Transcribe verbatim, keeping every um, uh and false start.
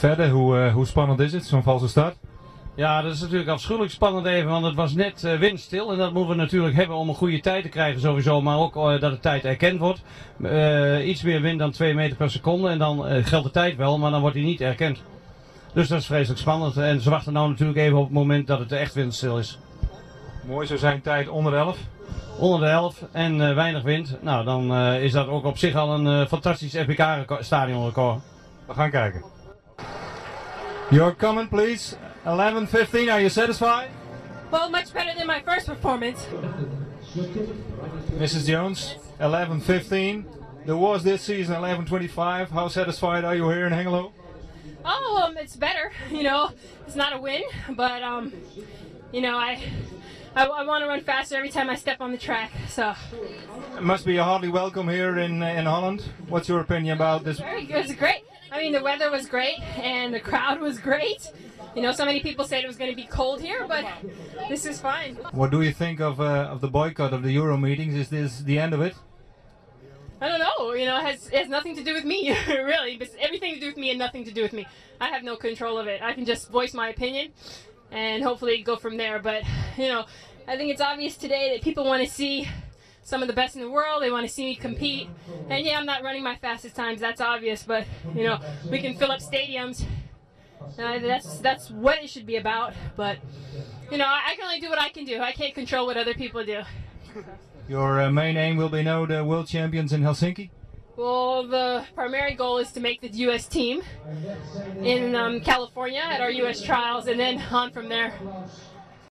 Verder, hoe, uh, hoe spannend is het, zo'n valse start? Ja, dat is natuurlijk afschuwelijk spannend even, want het was net uh, windstil. En dat moeten we natuurlijk hebben om een goede tijd te krijgen sowieso, maar ook uh, dat de tijd erkend wordt. Uh, iets meer wind dan twee meter per seconde en dan uh, geldt de tijd wel, maar dan wordt hij niet erkend. Dus dat is vreselijk spannend en ze wachten nou natuurlijk even op het moment dat het echt windstil is. Mooi, zo zijn tijd onder de elf. Onder de elf en uh, weinig wind. Nou, dan uh, is dat ook op zich al een uh, fantastisch F B K-stadionrecord. We gaan kijken. Your comment please. eleven fifteen, are you satisfied? Well, much better than my first performance. Missus Jones, eleven fifteen. There was this season eleven twenty-five. How satisfied are you here in Hengelo? Oh, um, it's better. You know, it's not a win, but um, you know, I I, I want to run faster every time I step on the track. So it must be a hearty welcome here in uh, in Holland. What's your opinion about this? Very good. It's great. I mean, the weather was great and the crowd was great. You know, so many people said it was going to be cold here, but this is fine. What do you think of uh, of the boycott of the Euro meetings? Is this the end of it? I don't know. You know, it has, it has nothing to do with me, really. It's everything to do with me and nothing to do with me. I have no control of it. I can just voice my opinion and hopefully go from there. But, you know, I think it's obvious today that people want to see some of the best in the world. They want to see me compete. And yeah, I'm not running my fastest times. That's obvious. But, you know, we can fill up stadiums. Uh, that's that's what it should be about, but you know, I, I can only do what I can do. I can't control what other people do. Your uh, main aim will be now the world champions in Helsinki? Well, the primary goal is to make the U S team in um, California at our U S trials, and then on from there.